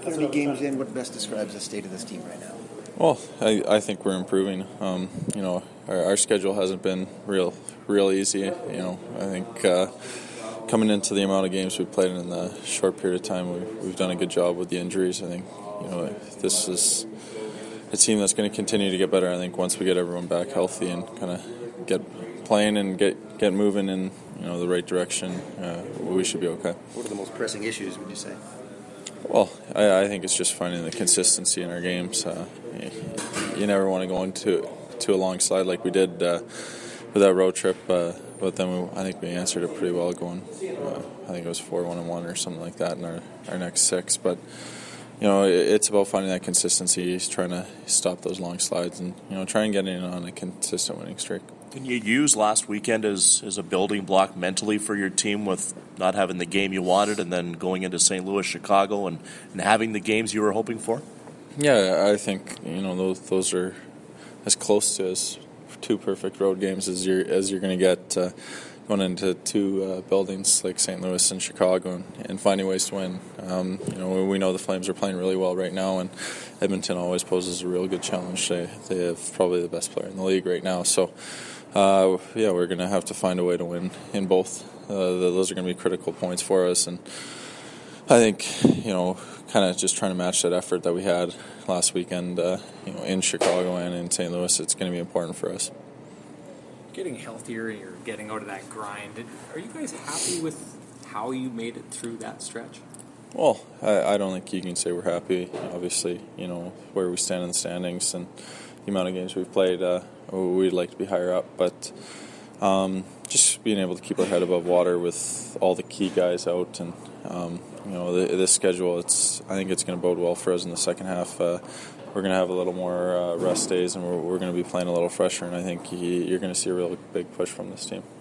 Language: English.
30 games in, what best describes the state of this team right now? Well, I think we're improving. Our schedule hasn't been real easy. I think coming into the amount of games we've played in the short period of time, we've done a good job with the injuries. I think this is a team that's going to continue to get better. I think once we get everyone back healthy and kind of get playing and get moving in the right direction, we should be okay. What are the most pressing issues, would you say? Well, I think it's just finding the consistency in our games. You never want to go into a long slide like we did with that road trip, but then I think we answered it pretty well going, I think it was 4-1-1 or something like that in our next 6. But, it's about finding that consistency, trying to stop those long slides and, try and get in on a consistent winning streak. Can you use last weekend as a building block mentally for your team with not having the game you wanted and then going into St. Louis, Chicago, and having the games you were hoping for? Yeah, I think those are as close to as 2 perfect road games as you're going to get going into 2 buildings like St. Louis and Chicago and finding ways to win. We know the Flames are playing really well right now, and Edmonton always poses a real good challenge. They have probably the best player in the league right now, so we're going to have to find a way to win in both. Those are going to be critical points for us, and I think kind of just trying to match that effort that we had last weekend in Chicago and in St. Louis. It's going to be important for us. Getting healthier and you're getting out of that grind, are you guys happy with how you made it through that stretch? Well, I don't think you can say we're happy. Obviously, where we stand in the standings and the amount of games we've played, we'd like to be higher up, but just being able to keep our head above water with all the key guys out and this schedule, I think it's going to bode well for us in the second half. We're going to have a little more rest days, and we're going to be playing a little fresher, and I think you're going to see a real big push from this team.